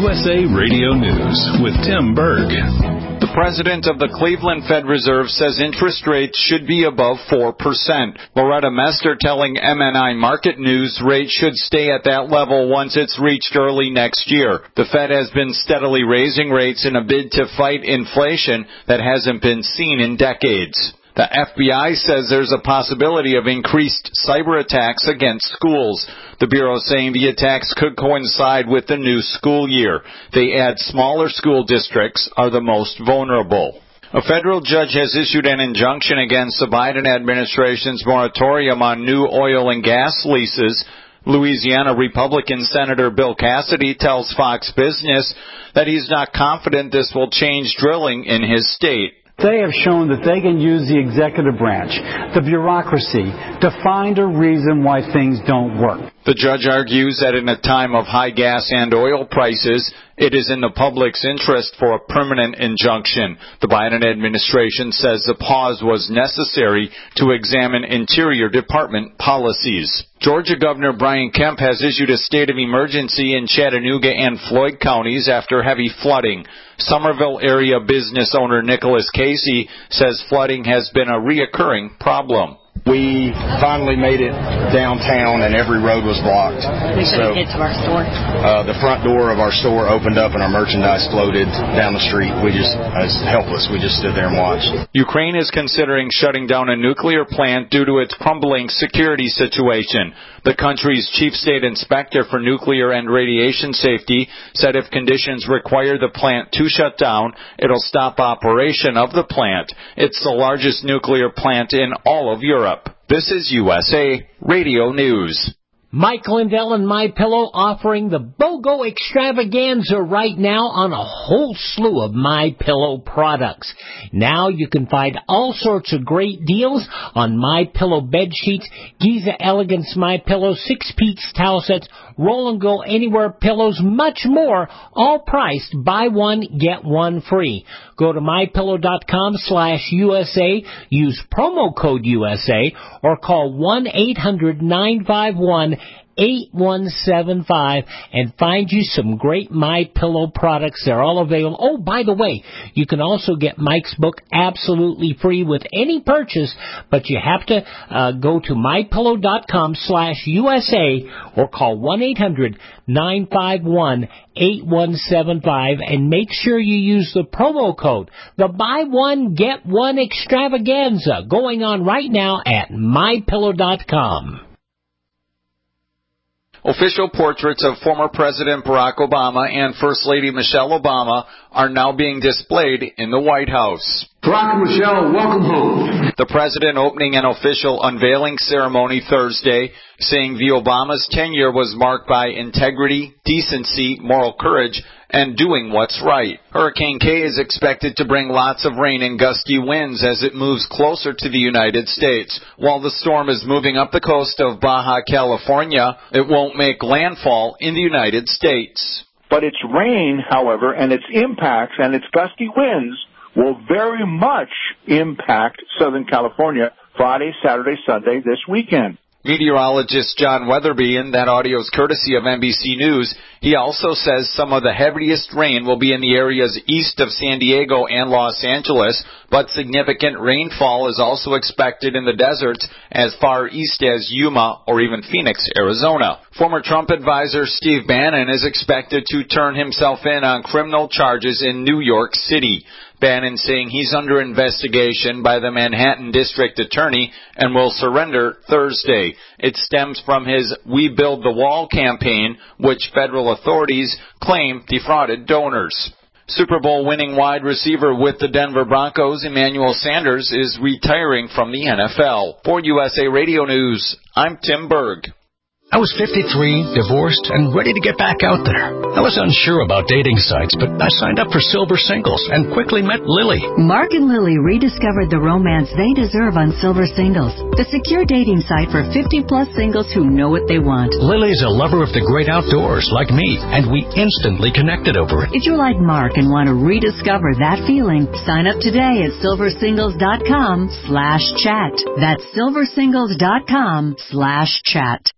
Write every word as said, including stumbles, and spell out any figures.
U S A Radio News with Tim Berg. The president of the Cleveland Fed Reserve says interest rates should be above four percent. Loretta Mester telling M N I Market News rates should stay at that level once it's reached early next year. The Fed has been steadily raising rates in a bid to fight inflation that hasn't been seen in decades. The F B I says there's a possibility of increased cyber attacks against schools. The Bureau saying the attacks could coincide with the new school year. They add smaller school districts are the most vulnerable. A federal judge has issued an injunction against the Biden administration's moratorium on new oil and gas leases. Louisiana Republican Senator Bill Cassidy tells Fox Business that he's not confident this will change drilling in his state. They have shown that they can use the executive branch, the bureaucracy, to find a reason why things don't work. The judge argues that in a time of high gas and oil prices, it is in the public's interest for a permanent injunction. The Biden administration says the pause was necessary to examine Interior Department policies. Georgia Governor Brian Kemp has issued a state of emergency in Chattanooga and Floyd counties after heavy flooding. Somerville area business owner Nicholas Casey says flooding has been a reoccurring problem. We finally made it downtown, and every road was blocked. We couldn't so, get to our store. Uh, the front door of our store opened up, and our merchandise floated down the street. We just, as helpless, we just stood there and watched. Ukraine is considering shutting down a nuclear plant due to its crumbling security situation. The country's chief state inspector for nuclear and radiation safety said if conditions require the plant to shut down, it'll stop operation of the plant. It's the largest nuclear plant in all of Europe. This is U S A Radio News. Mike Lindell and MyPillow offering the BOGO extravaganza right now on a whole slew of MyPillow products. Now you can find all sorts of great deals on MyPillow bed sheets, Giza Elegance MyPillow, six-piece towel sets, Roll and Go Anywhere pillows, much more, all priced buy one, get one free. Go to MyPillow.com slash USA, use promo code U S A, or call one eight hundred nine five one eight one seven five and find you some great MyPillow products. They're all available. Oh, by the way, you can also get Mike's book absolutely free with any purchase, but you have to uh, go to MyPillow.com slash USA or call one eight hundred nine five one eight one seven five and make sure you use the promo code, the buy one, get one extravaganza, going on right now at My Pillow dot com. Official portraits of former President Barack Obama and First Lady Michelle Obama are now being displayed in the White House. Barack and Michelle, welcome home. The president opening an official unveiling ceremony Thursday, saying the Obama's tenure was marked by integrity, decency, moral courage, and doing what's right. Hurricane K is expected to bring lots of rain and gusty winds as it moves closer to the United States. While the storm is moving up the coast of Baja California, it won't make landfall in the United States. But its rain, however, and its impacts and its gusty winds will very much impact Southern California Friday, Saturday, Sunday, this weekend. Meteorologist John Weatherby, and that audio is courtesy of N B C News. He also says some of the heaviest rain will be in the areas east of San Diego and Los Angeles, but significant rainfall is also expected in the deserts as far east as Yuma or even Phoenix, Arizona. Former Trump advisor Steve Bannon is expected to turn himself in on criminal charges in New York City. Bannon saying he's under investigation by the Manhattan District Attorney and will surrender Thursday. It stems from his We Build the Wall campaign, which federal authorities claim defrauded donors. Super Bowl winning wide receiver with the Denver Broncos, Emmanuel Sanders, is retiring from the N F L. For U S A Radio News, I'm Tim Berg. I was fifty-three, divorced, and ready to get back out there. I was unsure about dating sites, but I signed up for Silver Singles and quickly met Lily. Mark and Lily rediscovered the romance they deserve on Silver Singles, the secure dating site for fifty-plus singles who know what they want. Lily's a lover of the great outdoors, like me, and we instantly connected over it. If you're like Mark and want to rediscover that feeling, sign up today at silversingles.com slash chat. That's silversingles.com slash chat.